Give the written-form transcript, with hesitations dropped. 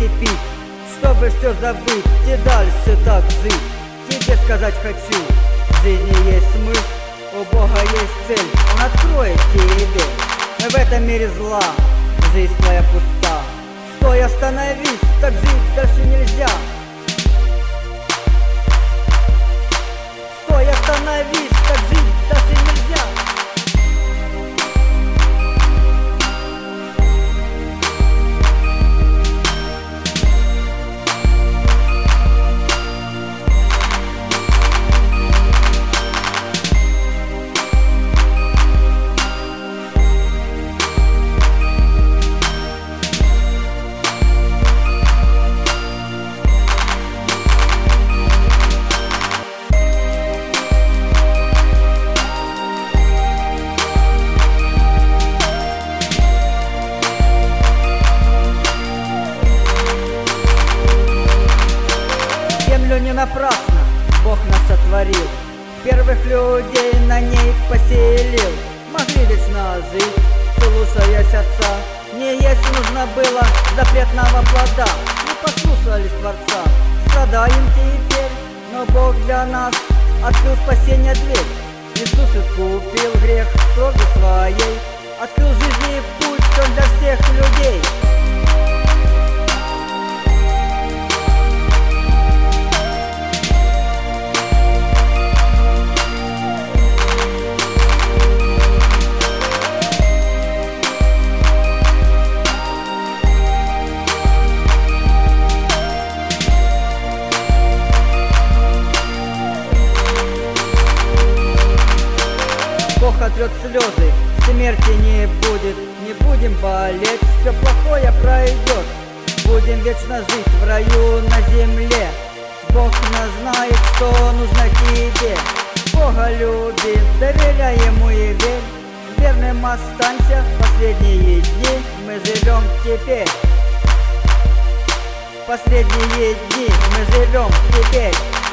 и пить, чтобы все забыть и дальше так жить. Тебе сказать хочу, в жизни есть смысл, у Бога есть цель, Он откроет тебе. Но в этом мире зла жизнь твоя пуста. Стой, остановись, так жить дальше нельзя. Стой, остановись, так жить дальше нельзя. Не напрасно Бог нас сотворил, первых людей на ней поселил. Могли вечно жить, слушаясь Отца. Не есть нужно было запретного плода, не послушались Творца. Страдаем теперь, но Бог для нас открыл спасение дверь. Иисус искупил грех кровью своей, открыл жизни путь Он для всех людей. Бог отрет слезы, смерти не будет, не будем болеть, все плохое пройдет. Будем вечно жить в раю на земле. Бог нас знает, что нужно тебе. Бога люби, доверяй Ему и верь. Верным останься, последние дни мы живем теперь. Последние дни мы живем теперь.